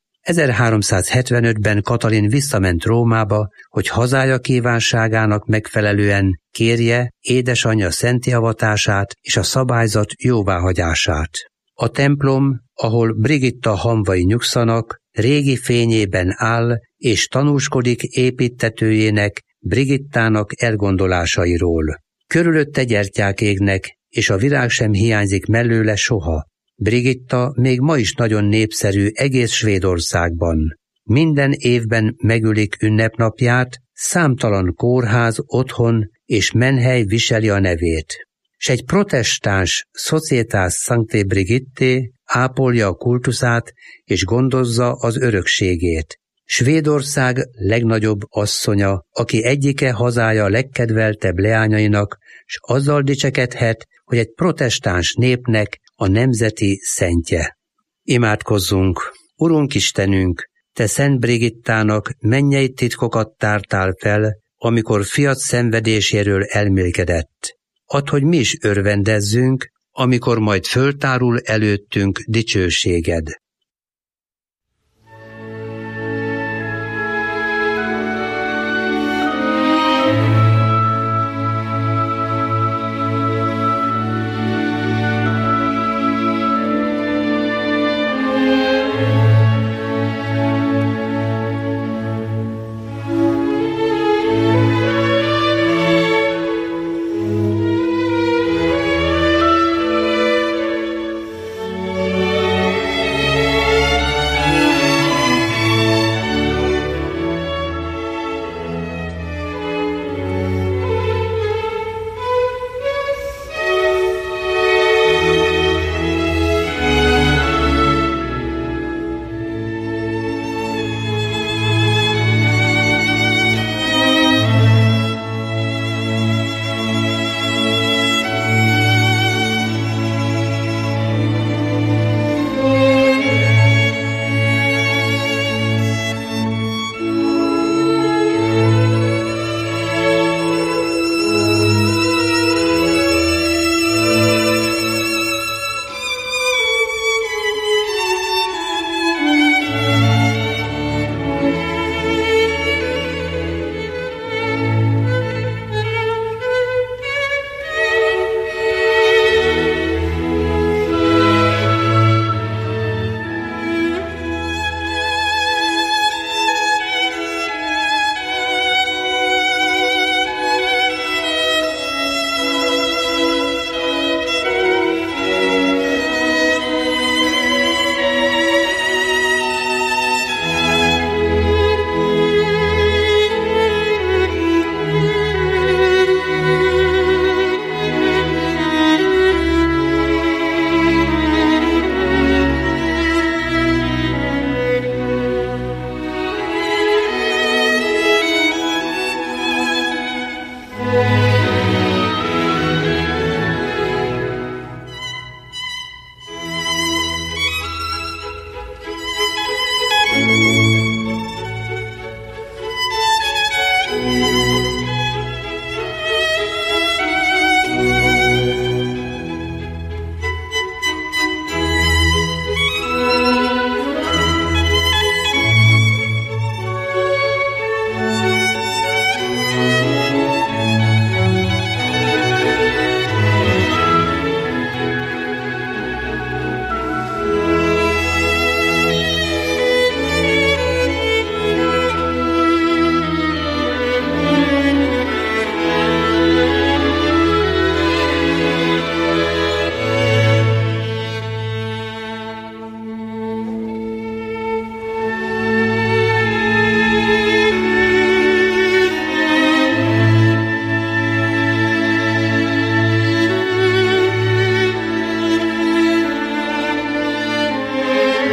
1375-ben Katalin visszament Rómába, hogy hazája kívánságának megfelelően kérje édesanyja szenti avatását és a szabályzat jóváhagyását. A templom, ahol Brigitta hamvai nyugszanak, régi fényében áll és tanúskodik építtetőjének, Brigittának elgondolásairól. Körülötte gyertyák égnek, és a virág sem hiányzik mellőle soha. Brigitta még ma is nagyon népszerű egész Svédországban. Minden évben megülik ünnepnapját, számtalan kórház, otthon és menhely viseli a nevét. S egy protestáns Societas Sanctae Brigittae ápolja a kultuszát és gondozza az örökségét. Svédország legnagyobb asszonya, aki egyike hazája legkedveltebb leányainak, s azzal dicsekedhet, hogy egy protestáns népnek a nemzeti szentje. Imádkozzunk! Urunk Istenünk, Te Szent Brigittának mennyei titkokat tártál fel, amikor fiat szenvedéséről elmélkedett. Add, hogy mi is örvendezzünk, amikor majd föltárul előttünk dicsőséged.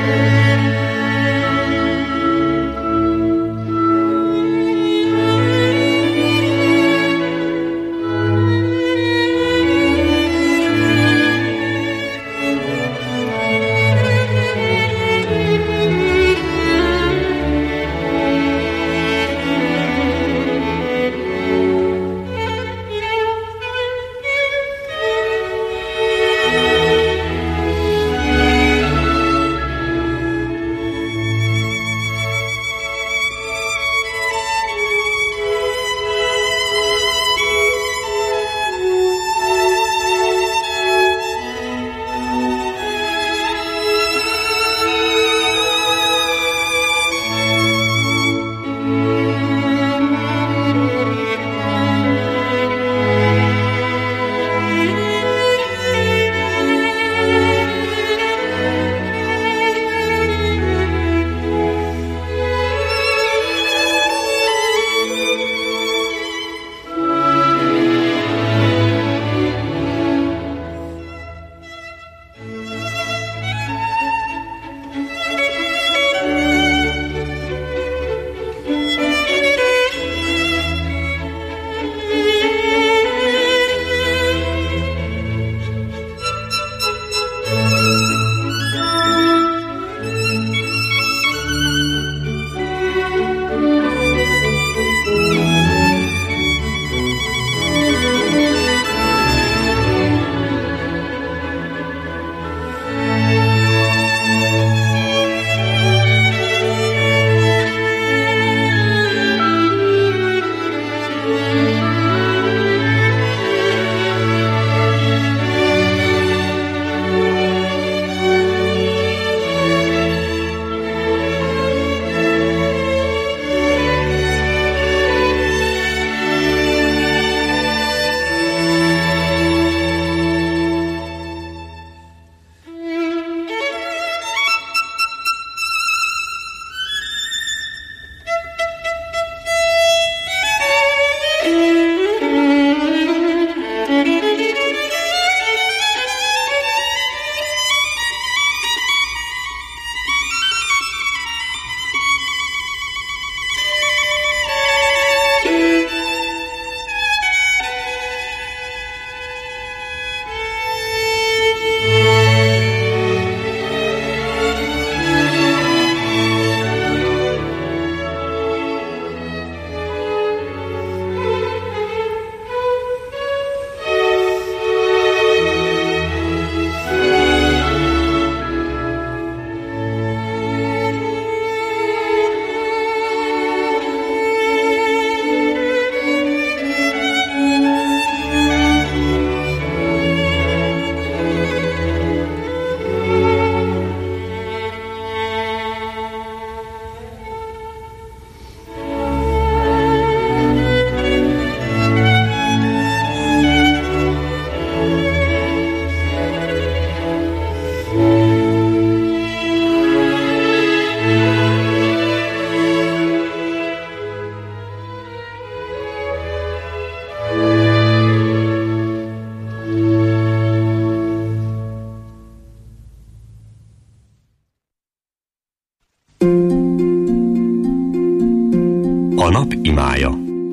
A nap imája.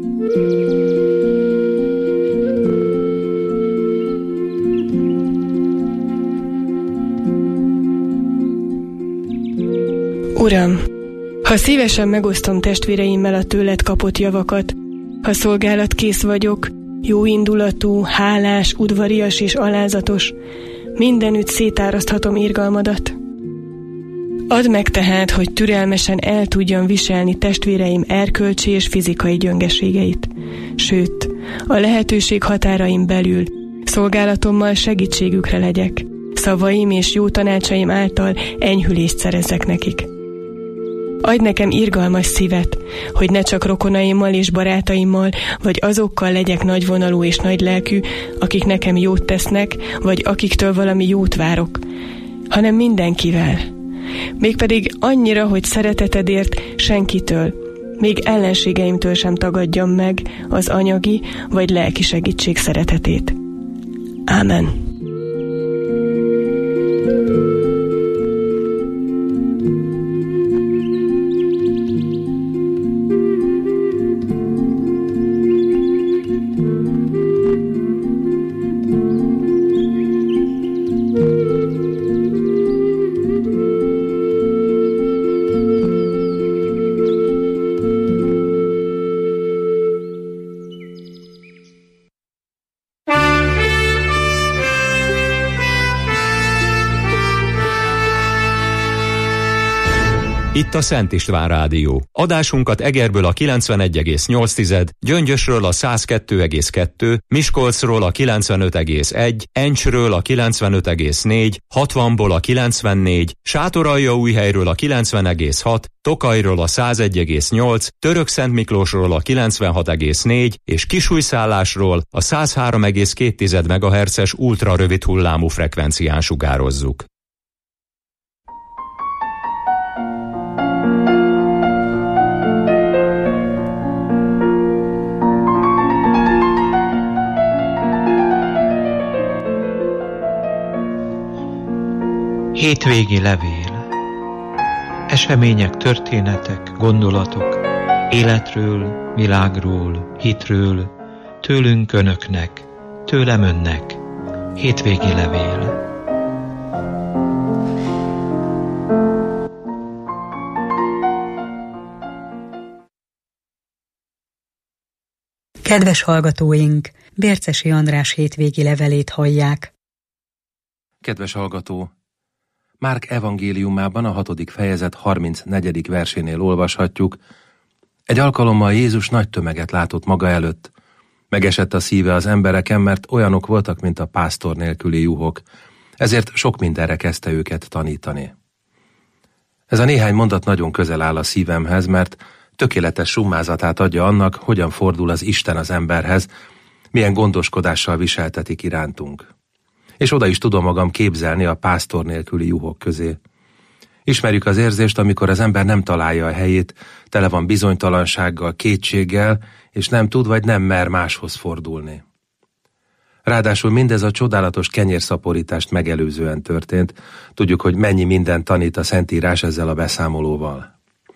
Uram, ha szívesen megosztom testvéreimmel a tőled kapott javakat, ha szolgálatkész vagyok, jóindulatú, hálás, udvarias és alázatos, mindenütt szétáraszthatom irgalmadat. Add meg tehát, hogy türelmesen el tudjam viselni testvéreim erkölcsi és fizikai gyöngeségeit. Sőt, a lehetőség határaim belül szolgálatommal segítségükre legyek. Szavaim és jó tanácsaim által enyhülést szerezzek nekik. Adj nekem irgalmas szívet, hogy ne csak rokonaimmal és barátaimmal, vagy azokkal legyek nagyvonalú és nagylelkű, akik nekem jót tesznek, vagy akiktől valami jót várok, hanem mindenkivel. Mégpedig annyira, hogy szeretetedért senkitől, még ellenségeimtől sem tagadjam meg az anyagi vagy lelki segítség szeretetét. Ámen. Itt a Szent István Rádió. Adásunkat Egerből a 91,8, Gyöngyösről a 102,2, Miskolcról a 95,1, Encsről a 95,4, 60-ból a 94, Sátoraljaújhelyről a 90,6, Tokajról a 101,8, Törökszentmiklósról a 96,4 és Kisújszállásról a 103,2 MHz-es ultrarövid hullámú frekvencián sugározzuk. Hétvégi levél. Események, történetek, gondolatok, életről, világról, hitről, tőlünk önöknek, tőlem önnek. Hétvégi levél. Kedves hallgatóink, Bércesi András hétvégi levelét hallják. Kedves hallgató! Márk evangéliumában a 6. fejezet 34. versénél olvashatjuk: egy alkalommal Jézus nagy tömeget látott maga előtt. Megesett a szíve az embereken, mert olyanok voltak, mint a pásztor nélküli juhok, ezért sok mindenre kezdte őket tanítani. Ez a néhány mondat nagyon közel áll a szívemhez, mert tökéletes summázatát adja annak, hogyan fordul az Isten az emberhez, milyen gondoskodással viseltetik irántunk. És oda is tudom magam képzelni a pásztor nélküli juhok közé. Ismerjük az érzést, amikor az ember nem találja a helyét, tele van bizonytalansággal, kétséggel, és nem tud vagy nem mer máshoz fordulni. Ráadásul mindez a csodálatos kenyérszaporítást megelőzően történt. Tudjuk, hogy mennyi mindent tanít a Szentírás ezzel a beszámolóval.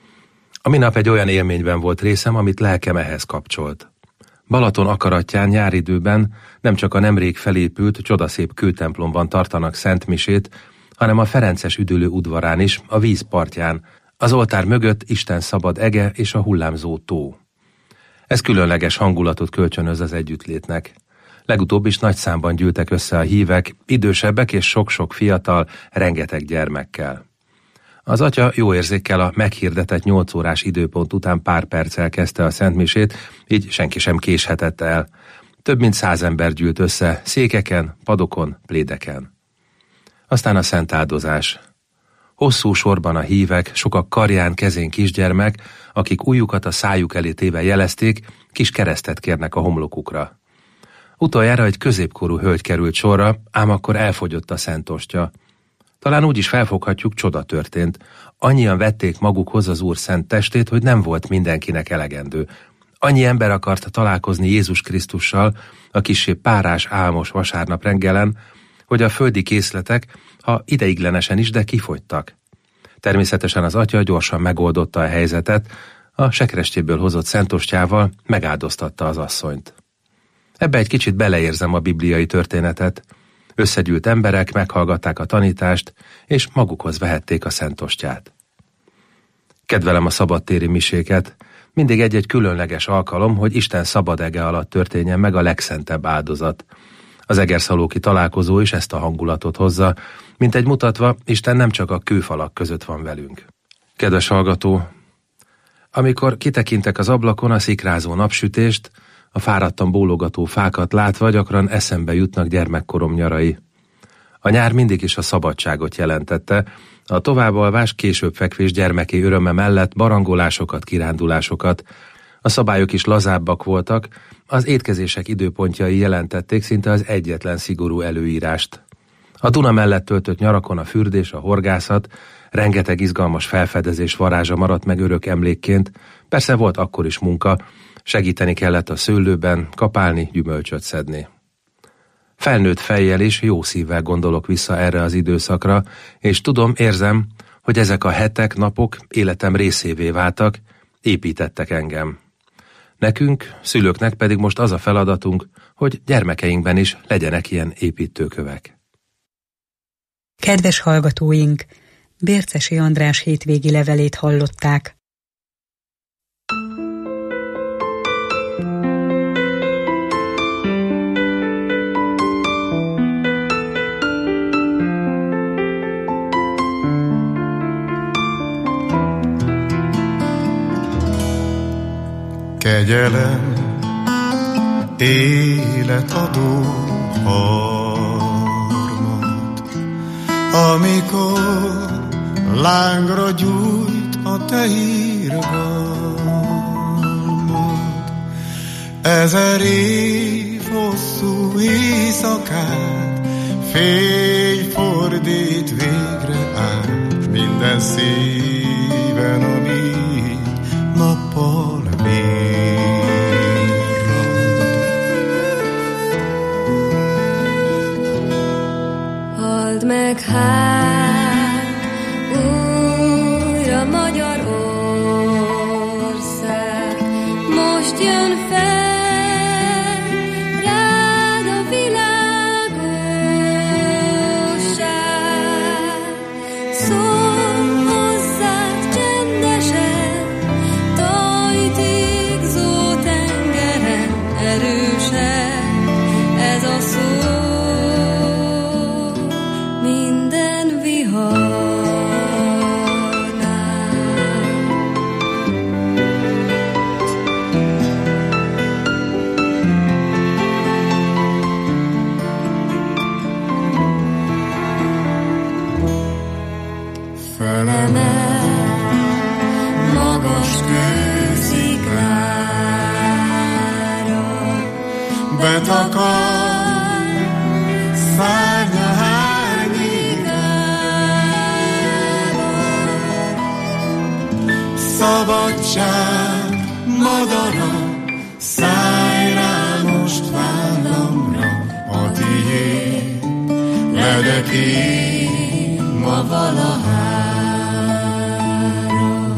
A minap egy olyan élményben volt részem, amit lelkem ehhez kapcsolt. Balaton akaratján nyáridőben nem csak a nemrég felépült, csodaszép kőtemplomban tartanak szentmisét, hanem a ferences üdülő udvarán is, a víz partján, az oltár mögött Isten szabad ege és a hullámzó tó. Ez különleges hangulatot kölcsönöz az együttlétnek. Legutóbb is nagy számban gyűltek össze a hívek, idősebbek és sok-sok fiatal, rengeteg gyermekkel. Az atya jó érzékkel a meghirdetett 8 órás időpont után pár perccel kezdte a szentmisét, így senki sem késhetett el. Több mint 100 ember gyűlt össze, székeken, padokon, plédeken. Aztán a szent áldozás. Hosszú sorban a hívek, sokak karján, kezén kisgyermek, akik ujjukat a szájuk elé téve jelezték, kis keresztet kérnek a homlokukra. Utoljára egy középkorú hölgy került sorra, ám akkor elfogyott a szent ostya. Talán úgy is felfoghatjuk, csoda történt. Annyian vették magukhoz az Úr szent testét, hogy nem volt mindenkinek elegendő. Annyi ember akart találkozni Jézus Krisztussal a kissé párás, álmos vasárnap reggelen, hogy a földi készletek, ha ideiglenesen is, de kifogytak. Természetesen az atya gyorsan megoldotta a helyzetet, a sekrestjéből hozott szentostjával megáldoztatta az asszonyt. Ebbe egy kicsit beleérzem a bibliai történetet. Összegyűlt emberek meghallgatták a tanítást, és magukhoz vehették a szentostját. Kedvelem a szabadtéri miséket, mindig egy-egy különleges alkalom, hogy Isten szabad ege alatt történjen meg a legszentebb áldozat. Az egerszalóki találkozó is ezt a hangulatot hozza, mint egy mutatva, Isten nem csak a kőfalak között van velünk. Kedves hallgató, amikor kitekintek az ablakon a szikrázó napsütést, a fáradtan bólogató fákat látva gyakran eszembe jutnak gyermekkorom nyarai. A nyár mindig is a szabadságot jelentette, a továbbalvás, később fekvés gyermeki öröme mellett barangolásokat, kirándulásokat. A szabályok is lazábbak voltak, az étkezések időpontjai jelentették szinte az egyetlen szigorú előírást. A Duna mellett töltött nyarakon a fürdés, a horgászat, rengeteg izgalmas felfedezés varázsa maradt meg örök emlékként, persze volt akkor is munka, segíteni kellett a szőlőben, kapálni, gyümölcsöt szedni. Felnőtt fejjel és jó szívvel gondolok vissza erre az időszakra, és tudom, érzem, hogy ezek a hetek, napok életem részévé váltak, építettek engem. Nekünk, szülőknek pedig most az a feladatunk, hogy gyermekeinkben is legyenek ilyen építőkövek. Kedves hallgatóink, Bércesi András hétvégi levelét hallották. kegyelem, életadó harmat, amikor lángra gyújt a tehír galmat. 1000 év hosszú éjszakát fény fordít végre át minden szíven, ami nappal virrad. Halld meg hát újra Magyarország, most jön fel rád a világosság. Szólj hozzád csendesen, tajtékzó tengeren, erősen ez a szó minden viharnál. Felemel magas kősziklára, betakar szárnya hányékába. Szabadság madara, szállj rá most vállamra, a tiéd legyek én ma valahára.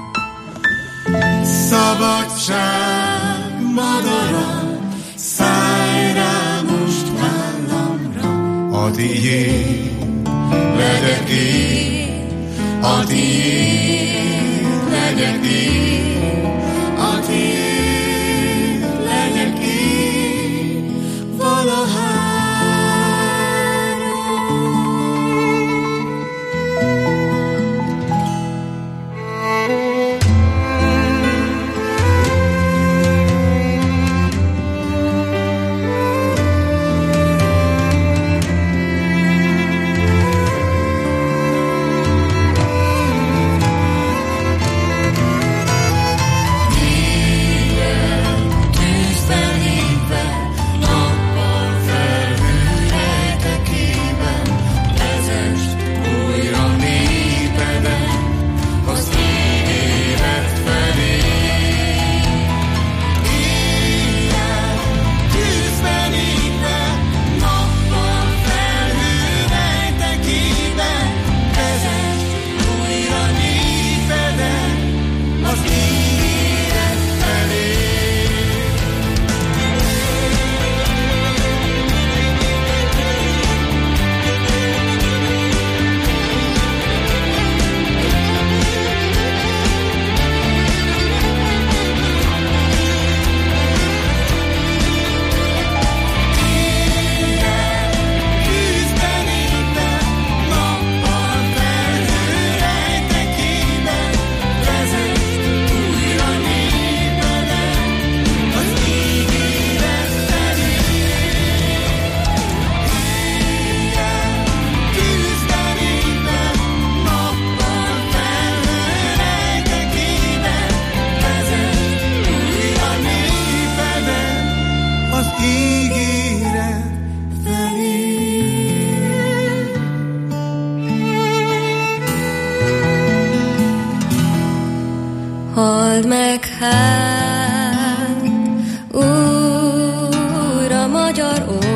Szabadság madara, szállj rá most vállamra, a tiéd legyek én, a tiéd legyek én, a tiéd legyek én valahára. Halld meg hát újra Magyarország,